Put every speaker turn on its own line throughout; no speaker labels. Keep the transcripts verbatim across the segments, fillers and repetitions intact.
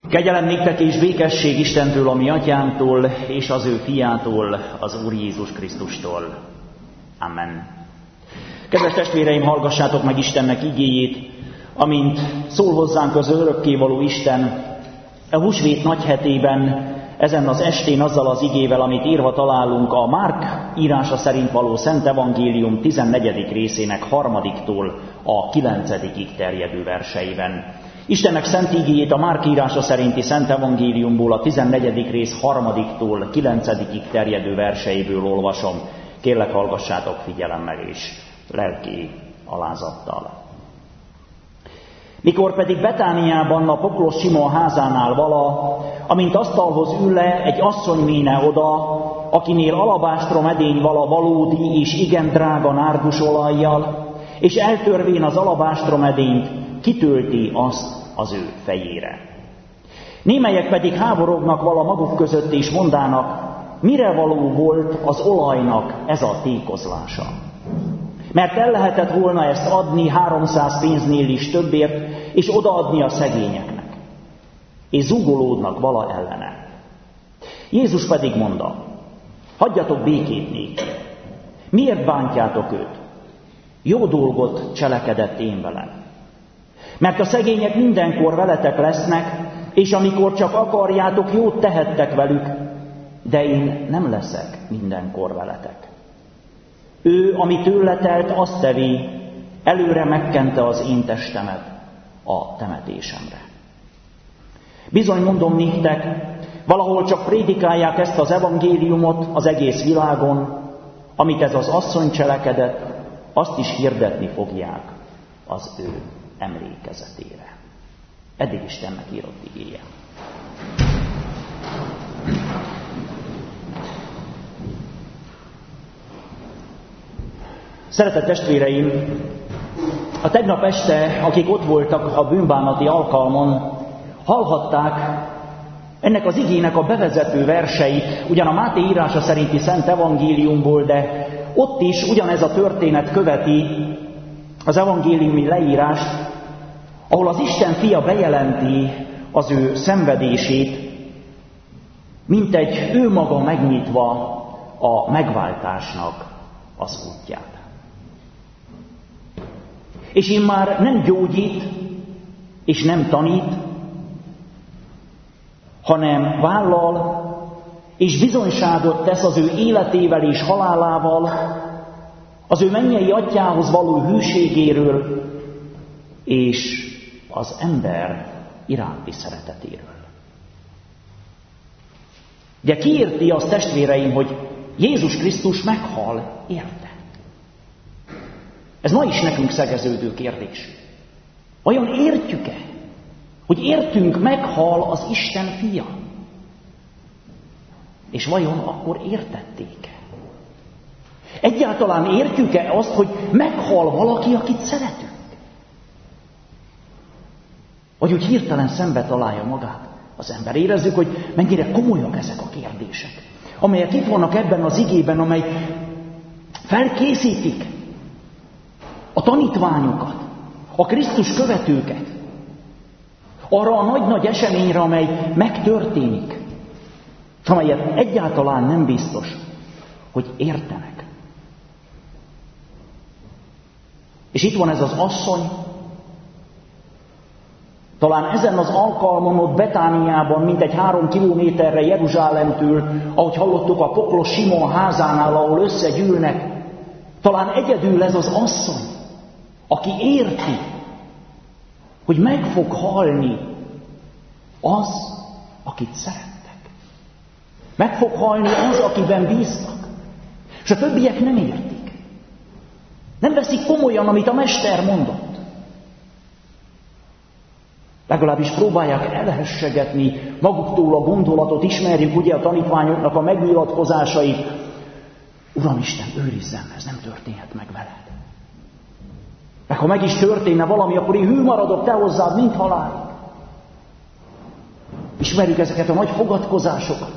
Kegyelem néktek és békesség Istentől, a mi atyánktól, és az ő fiától, az Úr Jézus Krisztustól. Amen. Kedves testvéreim, hallgassátok meg Istennek igéjét, amint szól hozzánk az örökkévaló Isten a húsvét nagyhetében, ezen az estén azzal az igével, amit írva találunk a Márk írása szerint való Szent Evangélium tizennegyedik részének harmadiktól a kilencedikig terjedő verseiben. Istennek szent igéjét a Márk írása szerinti Szent Evangéliumból a tizennegyedik rész harmadiktól kilencedikig terjedő verseiből olvasom. Kérlek, hallgassátok figyelemmel és lelki alázattal. Mikor pedig Betániában a poklos Simon házánál vala, amint asztalhoz ül le, egy asszony méne oda, akinél alabástrom edény vala valódi és igen drága nárdusolajjal, és eltörvén az alabástrom edényt, kitölti azt az ő fejére. Némelyek pedig háborognak vala maguk között, és mondának, mire való volt az olajnak ez a tékozlása. Mert el lehetett volna ezt adni háromszáz pénznél is többért, és odaadni a szegényeknek. És zúgolódnak vala ellene. Jézus pedig mondta, hagyjatok békét néki. Miért bántjátok őt? Jó dolgot cselekedett én velem. Mert a szegények mindenkor veletek lesznek, és amikor csak akarjátok, jót tehettek velük, de én nem leszek mindenkor veletek. Ő, ami tőle telt, azt tevé, előre megkente az én testemet a temetésemre. Bizony mondom néktek, valahol csak prédikálják ezt az evangéliumot az egész világon, amit ez az asszony cselekedett, azt is hirdetni fogják az ő emlékezetére. Eddig Istennek írott igéje. Szeretett testvéreim, a tegnap este, akik ott voltak a bűnbánati alkalmon, hallhatták ennek az igének a bevezető verseit, ugyan a Máté írása szerinti Szent Evangéliumból, de ott is ugyanez a történet követi az evangéliumi leírást, ahol az Isten fia bejelenti az ő szenvedését, mint egy ő maga megnyitva a megváltásnak az útját. És immár nem gyógyít, és nem tanít, hanem vállal, és bizonyságot tesz az ő életével és halálával, az ő mennyei atyához való hűségéről, és az ember iránti szeretetéről. De ki érti azt, testvéreim, hogy Jézus Krisztus meghal érte? Ez ma is nekünk szegeződő kérdés. Vajon értjük-e, hogy értünk, meghal az Isten fia? És vajon akkor értették-e? Egyáltalán értjük-e azt, hogy meghal valaki, akit szeretünk? Vagy úgy hirtelen szembe találja magát az ember. Érezzük, hogy mennyire komolyak ezek a kérdések, amelyek itt vannak ebben az igében, amely felkészítik a tanítványokat, a Krisztus követőket arra a nagy-nagy eseményre, amely megtörténik, és amelyet egyáltalán nem biztos, hogy értenek. És itt van ez az asszony, talán ezen az alkalmon ott Betániában, mintegy három kilométerre Jeruzsálemtől, ahogy hallottuk a poklos Simon házánál, ahol összegyűlnek, talán egyedül ez az asszony, aki érti, hogy meg fog halni az, akit szerettek. Meg fog halni az, akiben bíztak. És a többiek nem értik. Nem veszik komolyan, amit a mester mondott. Legalábbis próbálják elhessegetni maguktól a gondolatot, ismerjük ugye a tanítványoknak a megnyilatkozásait. Uramisten, őrizzem, ez nem történhet meg veled. Meg ha meg is történne valami, akkor én hű maradok te hozzád, mint halálig. Ismerjük ezeket a nagy fogadkozásokat.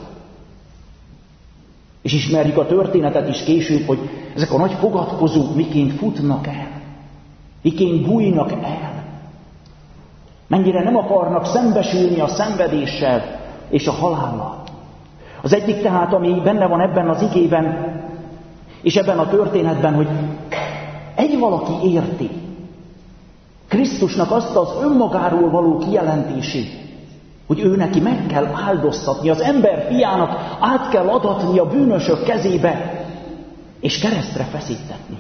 És ismerjük a történetet is később, hogy ezek a nagy fogadkozók miként futnak el, miként bújnak el. mennyire nem akarnak szembesülni a szenvedéssel és a halállal. Az egyik tehát, ami benne van ebben az igében, és ebben a történetben, hogy egy valaki érti Krisztusnak azt az önmagáról való kijelentését, hogy ő neki meg kell áldoztatni, az ember fiának át kell adatni a bűnösök kezébe, és keresztre feszítetni.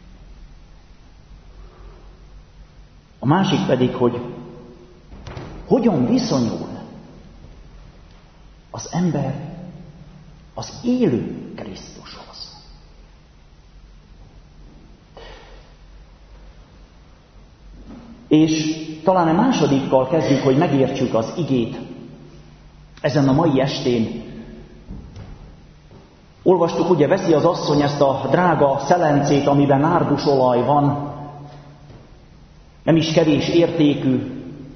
A másik pedig, hogy hogyan viszonyul az ember az élő Krisztushoz. És talán a másodikkal kezdjük, hogy megértsük az igét. Ezen a mai estén olvastuk, ugye veszi az asszony ezt a drága szelencét, amiben nárdusolaj van, nem is kevés értékű,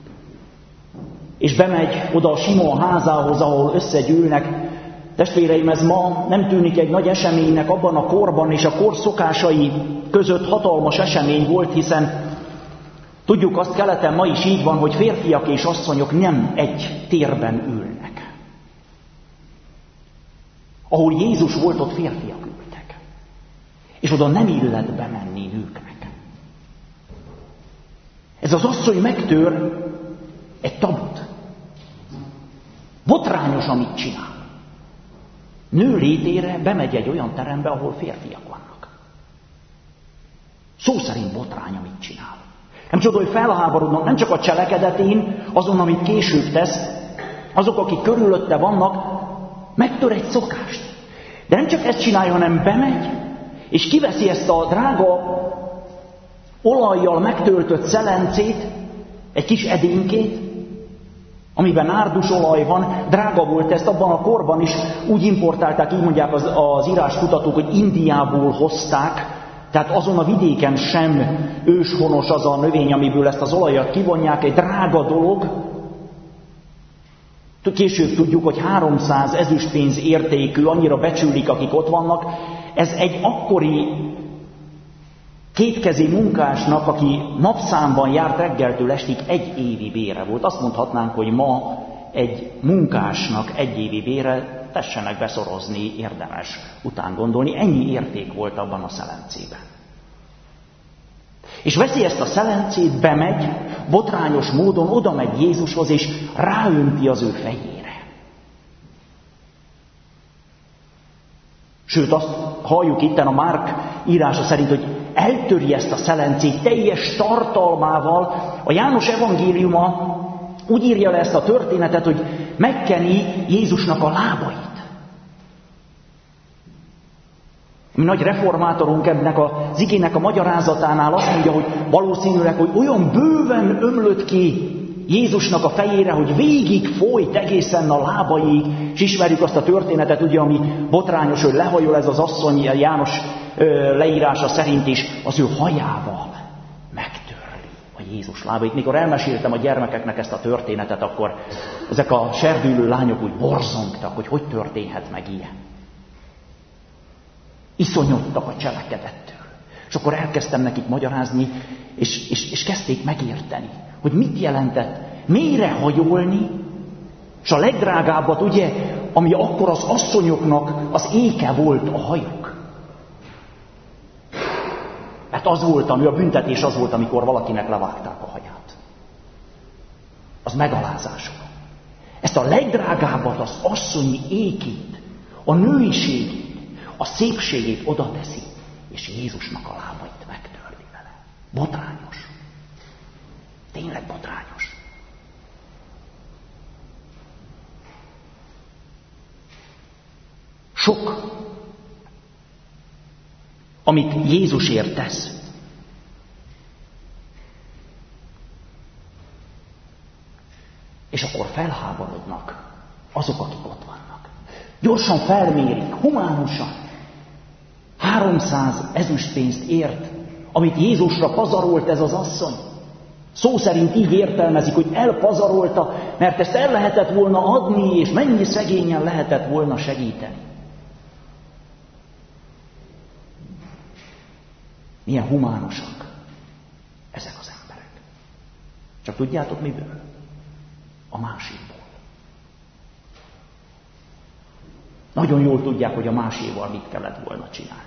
és bemegy oda a Simon házához, ahol összegyűlnek. Testvéreim, ez ma nem tűnik egy nagy eseménynek, abban a korban és a kor szokásai között hatalmas esemény volt, hiszen tudjuk, azt keleten ma is így van, hogy férfiak és asszonyok nem egy térben ülnek. Ahol Jézus volt, ott férfiak ültek. És oda nem illet bemenni nőknek. Ez az asszony megtör egy tabut. Botrányos, amit csinál. Nő létére bemegy egy olyan terembe, ahol férfiak vannak. Szó szerint botrány, amit csinál. Nem csoda, hogy felháborodnak, nem csak a cselekedetén, azon, amit később tesz, azok, akik körülötte vannak, megtör egy szokást. De nem csak ezt csinálja, hanem bemegy, és kiveszi ezt a drága olajjal megtöltött szelencét, egy kis edénykét, amiben nárdusolaj van, drága volt ezt abban a korban is, úgy importálták, így mondják az, az íráskutatók, hogy Indiából hozták, tehát azon a vidéken sem őshonos az a növény, amiből ezt az olajat kivonják, egy drága dolog. Később tudjuk, hogy háromszáz ezüstpénz értékű, annyira becsülik, akik ott vannak. Ez egy akkori kétkezi munkásnak, aki napszámban járt reggeltől estig, egy évi bére volt. Azt mondhatnánk, hogy ma egy munkásnak egy évi bére, tessenek beszorozni, érdemes után gondolni. Ennyi érték volt abban a szelencében. És veszi ezt a szelencét, bemegy, botrányos módon oda megy Jézushoz, és ráönti az ő fejére. Sőt, azt halljuk itten a Márk írása szerint, hogy eltöri ezt a szelencét teljes tartalmával. A János evangéliuma úgy írja le ezt a történetet, hogy megkeni Jézusnak a lábait. Mi nagy reformátorunk ennek az igének a magyarázatánál azt mondja, hogy valószínűleg, hogy olyan bőven ömlött ki Jézusnak a fejére, hogy végig folyt egészen a lábaig, és ismerjük azt a történetet, ugye, ami botrányos, hogy lehajol ez az asszony, János ö, leírása szerint is, az ő hajával megtörli a Jézus lábait. Mikor elmeséltem a gyermekeknek ezt a történetet, akkor ezek a serdülő lányok úgy borzongtak, hogy hogy történhet meg ilyen. Iszonyodtak a cselekedettől. És akkor elkezdtem nekik magyarázni, és, és, és kezdték megérteni, hogy mit jelentett mélyre hajolni, és a legdrágábbat, ugye, ami akkor az asszonyoknak az éke volt, a hajuk. Hát az volt, ami a büntetés az volt, amikor valakinek levágták a haját. Az megalázások. Ezt a legdrágábbat, az asszonyi ékét, a nőiségét, a szépségét oda teszi, és Jézusnak a lábait megtörli vele. Botrányos. Tényleg botrányos. Sok, amit Jézusért tesz. És akkor felháborodnak azok, akik ott vannak. Gyorsan felmérik, humánusan. háromszáz ezüstpénzt ért, amit Jézusra pazarolt ez az asszony. Szó szerint így értelmezik, hogy elpazarolta, mert ezt el lehetett volna adni, és mennyi szegényen lehetett volna segíteni. Milyen humánusak ezek az emberek. Csak tudjátok miből? A másikból. Nagyon jól tudják, hogy a máséval mit kellett volna csinálni.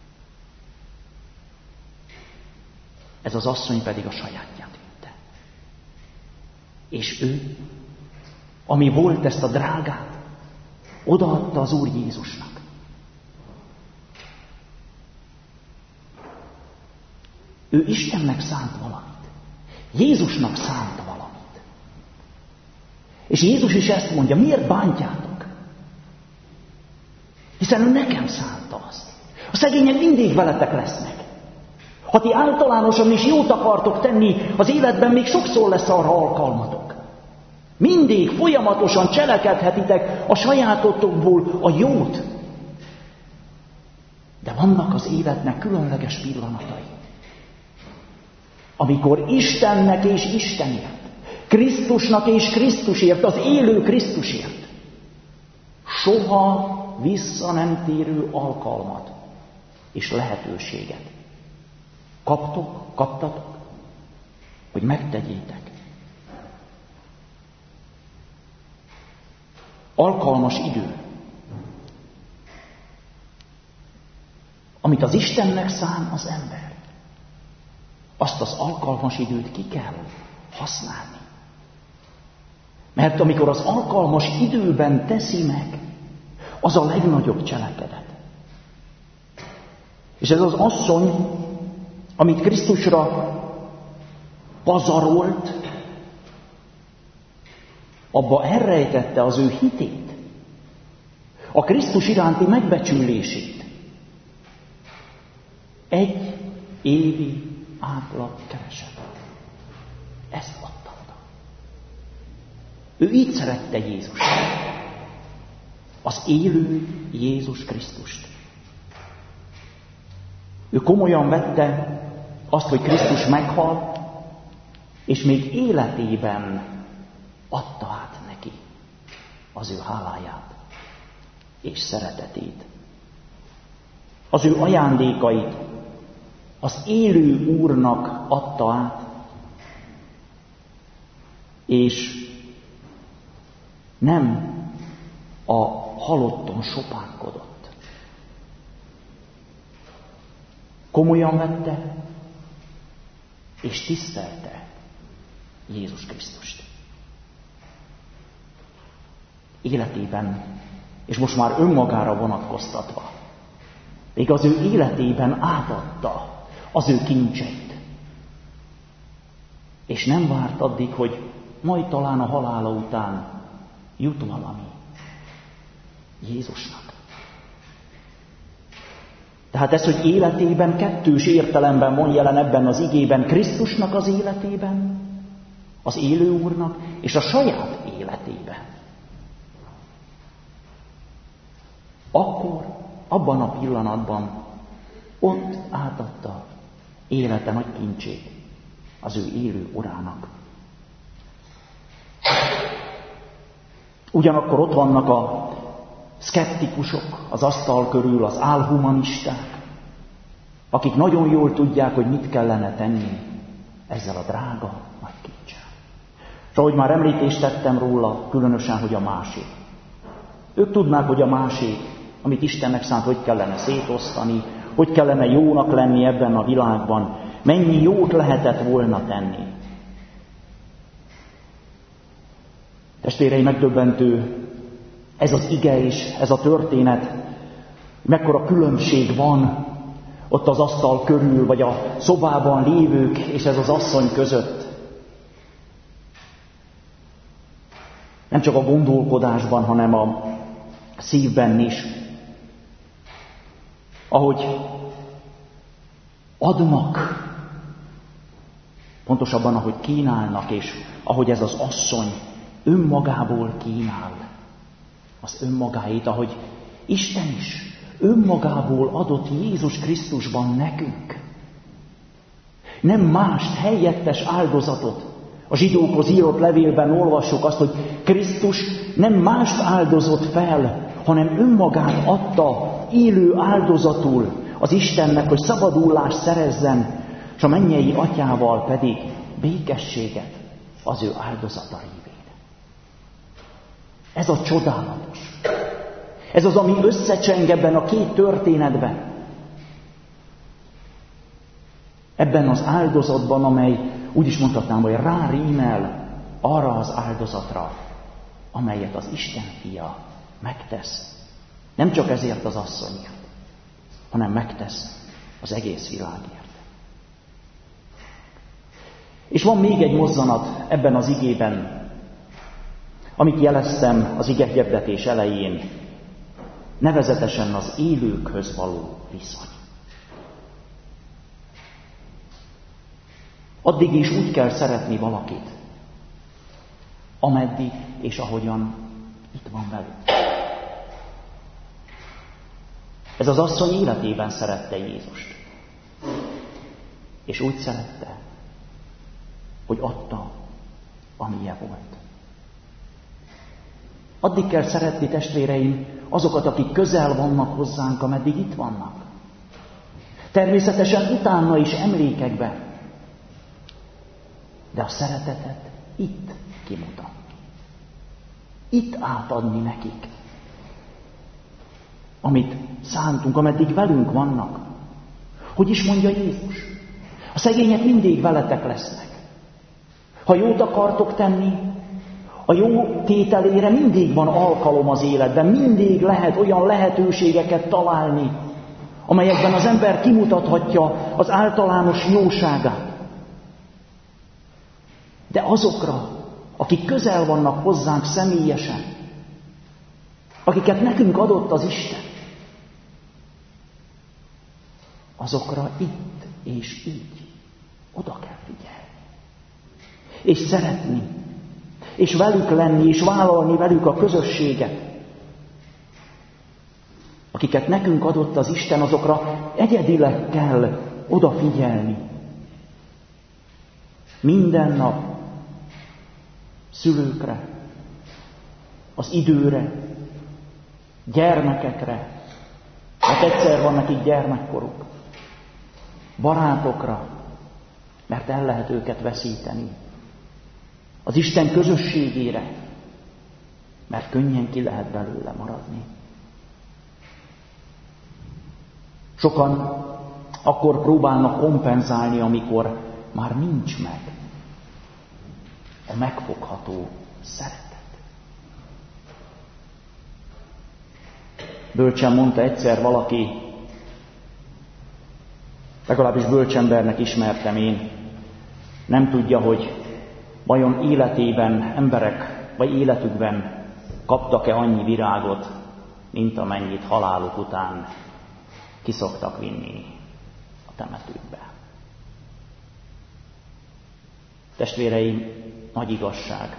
Ez az asszony pedig a sajátját vitte. És ő, ami volt ezt a drágát, odaadta az Úr Jézusnak. Ő Istennek szánt valamit. Jézusnak szánta valamit. És Jézus is ezt mondja, miért bántjátok? Hiszen ő nekem szánta azt. A szegények mindig veletek lesznek. Ha ti általánosan is jót akartok tenni, az életben még sokszor lesz arra alkalmatok. Mindig folyamatosan cselekedhetitek a sajátotokból a jót. De vannak az életnek különleges pillanatai, amikor Istennek és Istenért, Krisztusnak és Krisztusért, az élő Krisztusért soha vissza nem térő alkalmat és lehetőséget kaptok, kaptatok, hogy megtegyétek. Alkalmas idő, amit az Istennek szán az ember, azt az alkalmas időt ki kell használni. Mert amikor az alkalmas időben teszi meg, az a legnagyobb cselekedet. És ez az asszony, amit Krisztusra pazarolt, abba elrejtette az ő hitét, a Krisztus iránti megbecsülését. Egy évi átlag keresetet. Ezt adta oda. Ő így szerette Jézust. Az élő Jézus Krisztust. Ő komolyan vette azt, hogy Krisztus meghalt, és még életében adta át neki az ő háláját és szeretetét. Az ő ajándékait az élő Úrnak adta át, és nem a halotton sopánkodott. Komolyan vette és tisztelte Jézus Krisztust. Életében, és most már önmagára vonatkoztatva, még az ő életében átadta az ő kincseit. És nem várt addig, hogy majd talán a halála után jut valami Jézusnak. Tehát ez, hogy életében kettős értelemben van jelen ebben az igében, Krisztusnak az életében, az élő Úrnak, és a saját életében. Akkor, abban a pillanatban ott átadta élete nagy kincsét az ő élő Urának. Ugyanakkor ott vannak a szkeptikusok az asztal körül, az álhumanisták, akik nagyon jól tudják, hogy mit kellene tenni ezzel a drága nagy kincsel. És ahogy már említést tettem róla, különösen, hogy a másik. Ők tudnák, hogy a másik, amit Istennek szánt, hogy kellene szétosztani, hogy kellene jónak lenni ebben a világban, mennyi jót lehetett volna tenni. Testvéreim, megdöbbentő ez az ige is, ez a történet, mekkora különbség van ott az asztal körül, vagy a szobában lévők és ez az asszony között. Nem csak a gondolkodásban, hanem a szívben is. Ahogy adnak, pontosabban ahogy kínálnak, és ahogy ez az asszony önmagából kínál, az önmagáét, ahogy Isten is önmagából adott Jézus Krisztusban nekünk. Nem mást, helyettes áldozatot. A zsidókhoz írott levélben olvassuk azt, hogy Krisztus nem mást áldozott fel, hanem önmagát adta élő áldozatul az Istennek, hogy szabadulást szerezzen, és a mennyei atyával pedig békességet az ő áldozata révén. Ez a csodálatos. Ez az, ami összecseng ebben a két történetben. Ebben az áldozatban, amely úgy is mondhatnám, hogy rárímel arra az áldozatra, amelyet az Isten fia megtesz. Nem csak ezért az asszonyért, hanem megtesz az egész világért. És van még egy mozzanat ebben az igében, amit jeleztem az ige hirdetés elején, nevezetesen az élőkhöz való viszony. Addig is úgy kell szeretni valakit, ameddig és ahogyan itt van velük. Ez az asszony életében szerette Jézust. És úgy szerette, hogy adta, amilyen volt. Addig kell szeretni, testvéreim, azokat, akik közel vannak hozzánk, ameddig itt vannak. Természetesen utána is emlékekben. De a szeretetet itt kimutat. Itt átadni nekik. Amit szántunk, ameddig velünk vannak. Hogy is mondja Jézus? A szegények mindig veletek lesznek. Ha jót akartok tenni, a jó tételére mindig van alkalom az életben, mindig lehet olyan lehetőségeket találni, amelyekben az ember kimutathatja az általános jóságát. De azokra, akik közel vannak hozzánk személyesen, akiket nekünk adott az Isten, azokra itt és így oda kell figyelni. És szeretni, és velük lenni, és vállalni velük a közösséget. Akiket nekünk adott az Isten, azokra egyedileg kell odafigyelni. Minden nap szülőkre, az időre, gyermekekre, mert egyszer van nekik gyermekkoruk, barátokra, mert el lehet őket veszíteni, az Isten közösségére, mert könnyen ki lehet belőle maradni. Sokan akkor próbálnak kompenzálni, amikor már nincs meg a megfogható szeretet. Bölcsen mondta egyszer valaki, legalábbis bölcsembernek ismertem én, nem tudja, hogy vajon életében emberek, vagy életükben kaptak-e annyi virágot, mint amennyit haláluk után kiszoktak vinni a temetőkbe. Testvéreim, nagy igazság.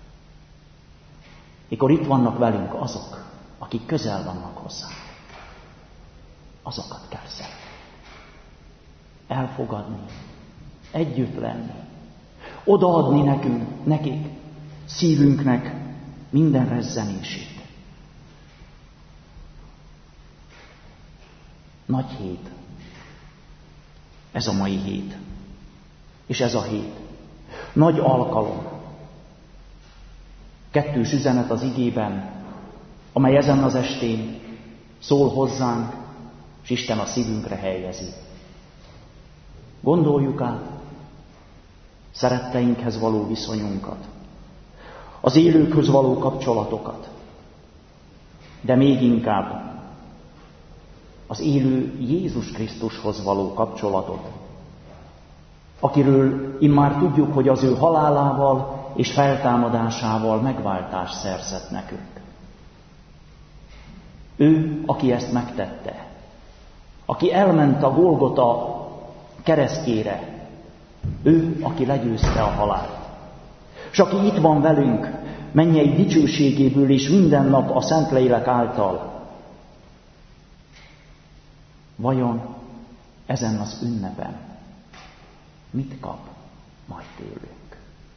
Mikor itt vannak velünk azok, akik közel vannak hozzánk, azokat kell szeretni. Elfogadni, együtt lenni, odaadni nekünk, nekik, szívünknek minden rezzenését. Nagy hét. Ez a mai hét. És ez a hét. Nagy alkalom. Kettős üzenet az igében, amely ezen az estén szól hozzánk, és Isten a szívünkre helyezi. Gondoljuk át szeretteinkhez való viszonyunkat, az élőkhöz való kapcsolatokat, de még inkább az élő Jézus Krisztushoz való kapcsolatot, akiről immár tudjuk, hogy az ő halálával és feltámadásával megváltást szerzett nekünk. Ő, aki ezt megtette, aki elment a Golgota keresztjére, ő, aki legyőzte a halált, és aki itt van velünk, mennyei dicsőségéből és minden nap a Szentlélek által. Vajon ezen az ünnepen mit kap majd tőlünk?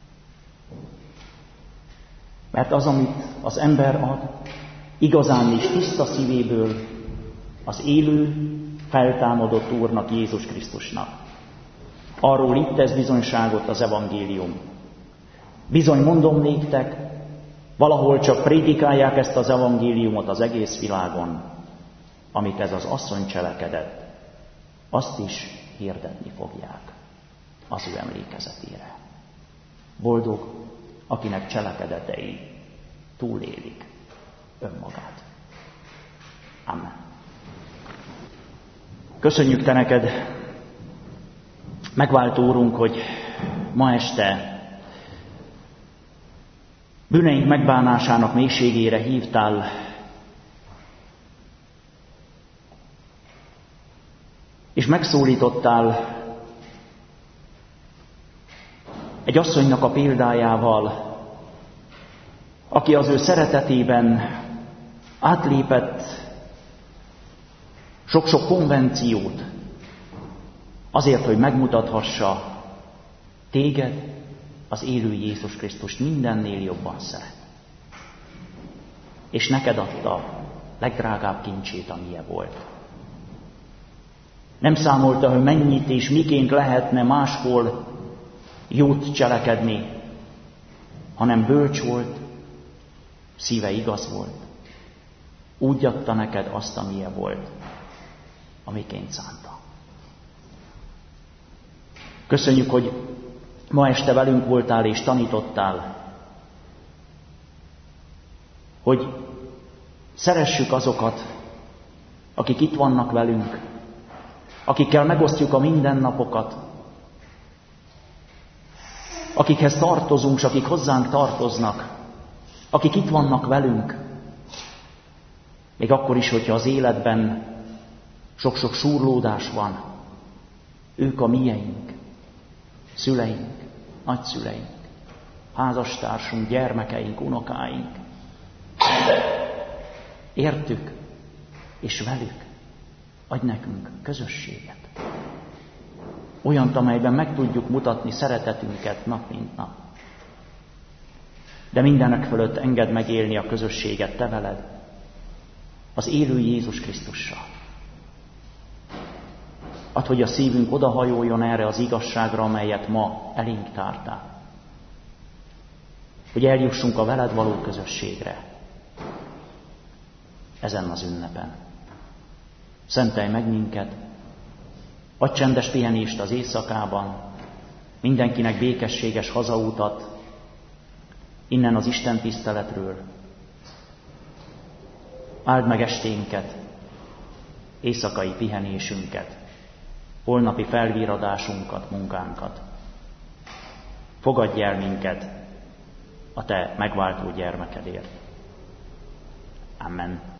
Mert az, amit az ember ad, igazán is tiszta szívéből az élő, feltámadott Úrnak, Jézus Krisztusnak. Arról itt tesz bizonyságot az evangélium. Bizony mondom néktek, valahol csak prédikálják ezt az evangéliumot az egész világon, amit ez az asszony cselekedett, azt is hirdetni fogják az ő emlékezetére. Boldog, akinek cselekedetei túlélik önmagát. Amen. Köszönjük Te neked, megváltó Úrunk, hogy ma este bűneink megbánásának mélységére hívtál, és megszólítottál egy asszonynak a példájával, aki az ő szeretetében átlépett sok-sok konvenciót, azért, hogy megmutathassa téged, az élő Jézus Krisztust mindennél jobban szeret. És neked adta legdrágább kincsét, amilyen volt. Nem számolta, hogy mennyit és miként lehetne máshol jót cselekedni, hanem bölcs volt, szíve igaz volt. Úgy adta neked azt, amilyen volt, amiként szánta. Köszönjük, hogy ma este velünk voltál és tanítottál, hogy szeressük azokat, akik itt vannak velünk, akikkel megosztjuk a mindennapokat, akikhez tartozunk, s akik hozzánk tartoznak, akik itt vannak velünk, még akkor is, hogyha az életben sok-sok súrlódás van, ők a mieink, szüleink, nagyszüleink, házastársunk, gyermekeink, unokáink. Értük és velük adj nekünk közösséget. Olyant, amelyben meg tudjuk mutatni szeretetünket nap mint nap. De mindenek fölött engedd megélni a közösséget te veled, az élő Jézus Krisztussal. Add, hogy a szívünk odahajoljon erre az igazságra, amelyet ma elénk tártál. Hogy eljussunk a veled való közösségre ezen az ünnepen. Szentelj meg minket, adj csendes pihenést az éjszakában, mindenkinek békességes hazautat innen az Isten tiszteletről. Áld meg esténket, éjszakai pihenésünket, holnapi felvíradásunkat, munkánkat. Fogadj el minket a te megváltó gyermekedért. Amen.